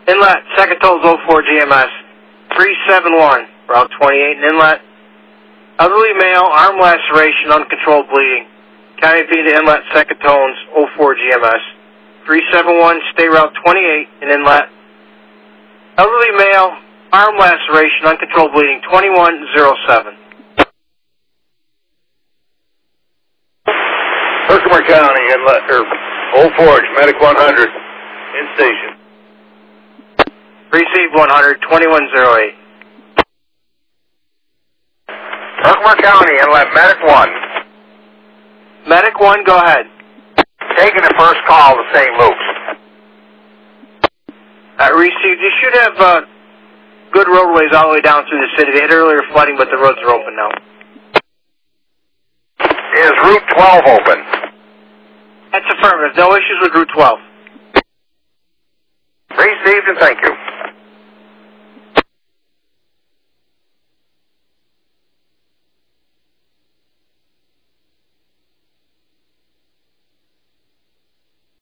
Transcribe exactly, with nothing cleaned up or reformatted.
Inlet, second tolls oh four G M S, three seven one, Route twenty-eight in inlet. Elderly male, arm laceration, uncontrolled bleeding. County P to inlet, second tones, oh four G M S. three seven one, stay Route twenty-eight in inlet. Elderly male, arm laceration, uncontrolled bleeding, twenty-one oh seven. Herkimer County, inlet, or Old Forge, Medic one hundred, in station. Received one hundred, twenty-one oh eight. Herkimer County, inlet, Medic one. Medic one, go ahead. Taking the first call to Saint Luke's. Uh, received. You should have uh, good roadways all the way down through the city. They had earlier flooding, but the roads are open now. Is Route twelve open? That's affirmative. No issues with Route twelve. Received, and thank you.